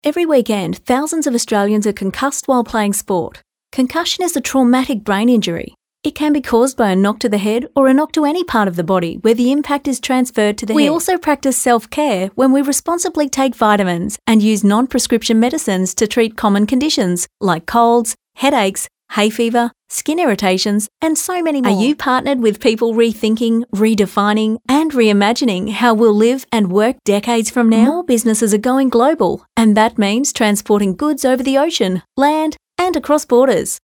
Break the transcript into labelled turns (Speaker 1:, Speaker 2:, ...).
Speaker 1: Every weekend, thousands of Australians are concussed while playing sport. Concussion is a traumatic brain injury. It can be caused by a knock to the head or a knock to any part of the body where the impact is transferred to the head. We also practice self-care when we responsibly take vitamins and use non-prescription medicines to treat common conditions like colds, headaches, hay fever, skin irritations, and so many more. Are you partnered with people rethinking, redefining, and reimagining how we'll live and work decades from now? More businesses are going global, and that means transporting goods over the ocean, land, and across borders.